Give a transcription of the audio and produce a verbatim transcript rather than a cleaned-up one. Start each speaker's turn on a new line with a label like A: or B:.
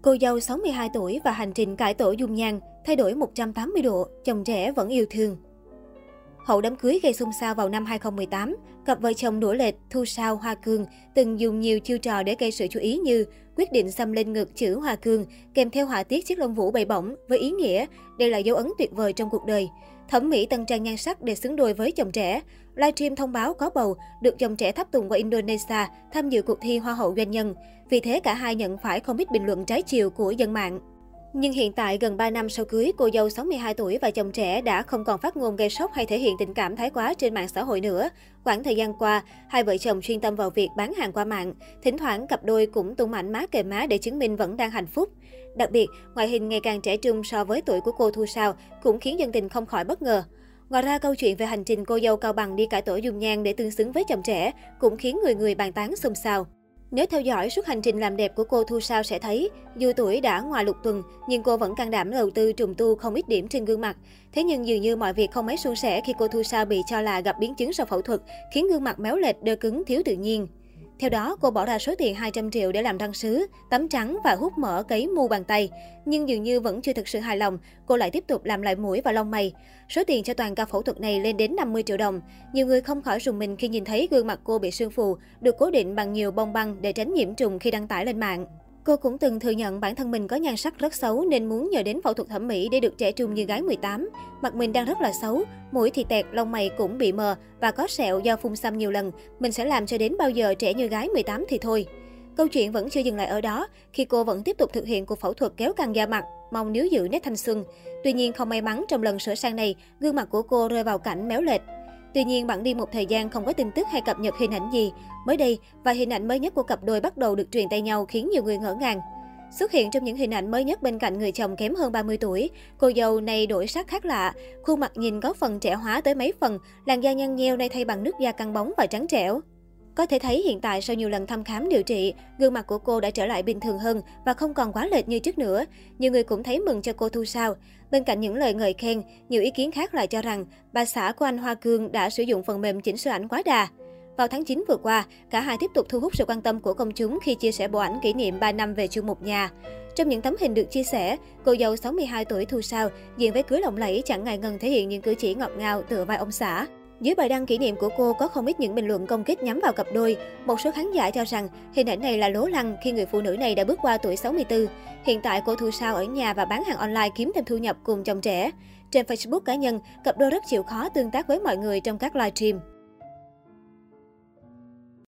A: Cô dâu sáu mươi hai tuổi và hành trình cải tổ dung nhan, thay đổi một trăm tám mươi độ, chồng trẻ vẫn yêu thương. Hậu đám cưới gây xôn xao vào năm hai không một tám, cặp vợ chồng đũa lệch Thu Sao Hoa Cương từng dùng nhiều chiêu trò để gây sự chú ý như quyết định xăm lên ngực chữ Hoa Cương, kèm theo họa tiết chiếc lông vũ bay bổng với ý nghĩa đây là dấu ấn tuyệt vời trong cuộc đời. Thẩm mỹ tân trang nhan sắc để xứng đôi với chồng trẻ. Livestream thông báo có bầu, được chồng trẻ tháp tùng qua Indonesia tham dự cuộc thi Hoa hậu doanh nhân. Vì thế cả hai nhận phải không ít bình luận trái chiều của dân mạng. Nhưng hiện tại, gần ba năm sau cưới, cô dâu sáu mươi hai tuổi và chồng trẻ đã không còn phát ngôn gây sốc hay thể hiện tình cảm thái quá trên mạng xã hội nữa. Quãng thời gian qua, hai vợ chồng chuyên tâm vào việc bán hàng qua mạng. Thỉnh thoảng, cặp đôi cũng tung ảnh má kề má để chứng minh vẫn đang hạnh phúc. Đặc biệt, ngoại hình ngày càng trẻ trung so với tuổi của cô Thu Sao cũng khiến dân tình không khỏi bất ngờ. Ngoài ra, câu chuyện về hành trình cô dâu Cao Bằng đi cải tổ dung nhan để tương xứng với chồng trẻ cũng khiến người người bàn tán xôn xao. Nếu theo dõi suốt hành trình làm đẹp của cô Thu Sao sẽ thấy, dù tuổi đã ngoài lục tuần, nhưng cô vẫn can đảm đầu tư trùng tu không ít điểm trên gương mặt. Thế nhưng dường như mọi việc không mấy suôn sẻ khi cô Thu Sao bị cho là gặp biến chứng sau phẫu thuật, khiến gương mặt méo lệch, đơ cứng, thiếu tự nhiên. Theo đó, cô bỏ ra số tiền hai trăm triệu để làm răng sứ, tắm trắng và hút mỡ cấy mu bàn tay. Nhưng dường như vẫn chưa thực sự hài lòng, cô lại tiếp tục làm lại mũi và lông mày. Số tiền cho toàn ca phẫu thuật này lên đến năm mươi triệu đồng. Nhiều người không khỏi rùng mình khi nhìn thấy gương mặt cô bị sưng phù, được cố định bằng nhiều bông băng để tránh nhiễm trùng khi đăng tải lên mạng. Cô cũng từng thừa nhận bản thân mình có nhan sắc rất xấu nên muốn nhờ đến phẫu thuật thẩm mỹ để được trẻ trung như gái mười tám. Mặt mình đang rất là xấu, mũi thì tẹt, lông mày cũng bị mờ và có sẹo do phun xăm nhiều lần. Mình sẽ làm cho đến bao giờ trẻ như gái mười tám thì thôi. Câu chuyện vẫn chưa dừng lại ở đó, khi cô vẫn tiếp tục thực hiện cuộc phẫu thuật kéo căng da mặt, mong níu giữ nét thanh xuân. Tuy nhiên không may mắn, trong lần sửa sang này, gương mặt của cô rơi vào cảnh méo lệch. Tuy nhiên, bẵng đi một thời gian không có tin tức hay cập nhật hình ảnh gì. Mới đây, vài hình ảnh mới nhất của cặp đôi bắt đầu được truyền tay nhau khiến nhiều người ngỡ ngàng. Xuất hiện trong những hình ảnh mới nhất bên cạnh người chồng kém hơn ba mươi tuổi, cô dâu này đổi sắc khác lạ. Khuôn mặt nhìn có phần trẻ hóa tới mấy phần, làn da nhăn nheo nay thay bằng nước da căng bóng và trắng trẻo. Có thể thấy hiện tại sau nhiều lần thăm khám điều trị, gương mặt của cô đã trở lại bình thường hơn và không còn quá lệch như trước nữa. Nhiều người cũng thấy mừng cho cô Thu Sao. Bên cạnh những lời ngợi khen, nhiều ý kiến khác lại cho rằng bà xã của anh Hoa Cương đã sử dụng phần mềm chỉnh sửa ảnh quá đà. Vào tháng chín vừa qua, cả hai tiếp tục thu hút sự quan tâm của công chúng khi chia sẻ bộ ảnh kỷ niệm ba năm về chung một nhà. Trong những tấm hình được chia sẻ, cô dâu sáu mươi hai tuổi Thu Sao diện váy cưới lộng lẫy chẳng ngại ngần thể hiện những cử chỉ ngọt ngào tựa vai ông xã. Dưới bài đăng kỷ niệm của cô có không ít những bình luận công kích nhắm vào cặp đôi. Một số khán giả cho rằng hình ảnh này là lố lăng khi người phụ nữ này đã bước qua tuổi sáu mươi tư. Hiện tại cô Thu Sao ở nhà và bán hàng online kiếm thêm thu nhập cùng chồng trẻ. Trên Facebook cá nhân, cặp đôi rất chịu khó tương tác với mọi người trong các livestream.